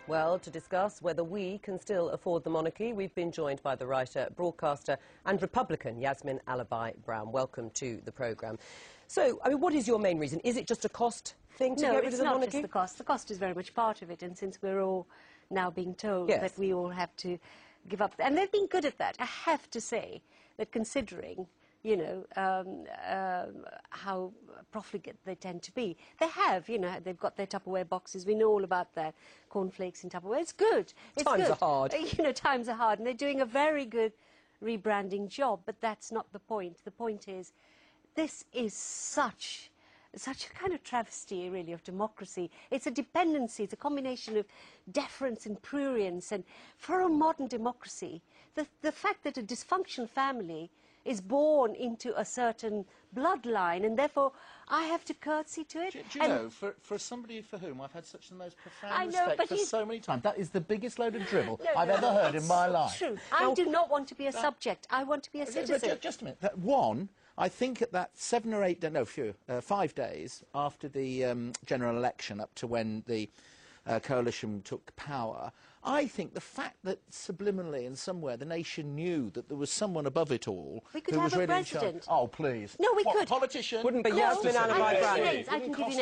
Well, to discuss whether we can still afford the monarchy, we've been joined by the writer, broadcaster and Republican Yasmin Alibhai-Brown. Welcome to the programme. So, I mean, what is your main reason? Is it just a cost thing to get rid of the monarchy? No, it's not just the cost. The cost is very much part of it, and since we're all now being told that we all have to give up, and they've been good at that. I have to say that considering, you know, how profligate they tend to be. They have, you know, they've got their Tupperware boxes. We know all about that. Cornflakes in Tupperware. It's good. It's times good. are hard. You know, times are hard, and they're doing a very good rebranding job, but that's not the point. The point is, this is such a kind of travesty, really, of democracy. It's a dependency, it's a combination of deference and prurience, and for a modern democracy, the fact that a dysfunctional family is born into a certain bloodline, and therefore I have to curtsy to it. Do you know, for somebody for whom I've had such the most profound respect for so many times, that is the biggest load of dribble I've ever heard in my life. True. I do not want to be a subject. I want to be a citizen. But just a minute. I think at that 5 days after the general election, up to when the coalition took power, I think the fact that subliminally and somewhere the nation knew that there was someone above it all who was have a really president. in charge. Oh, please. No, we could. Politician? Wouldn't be Yasmin Alibhai-Brown. I can give you names.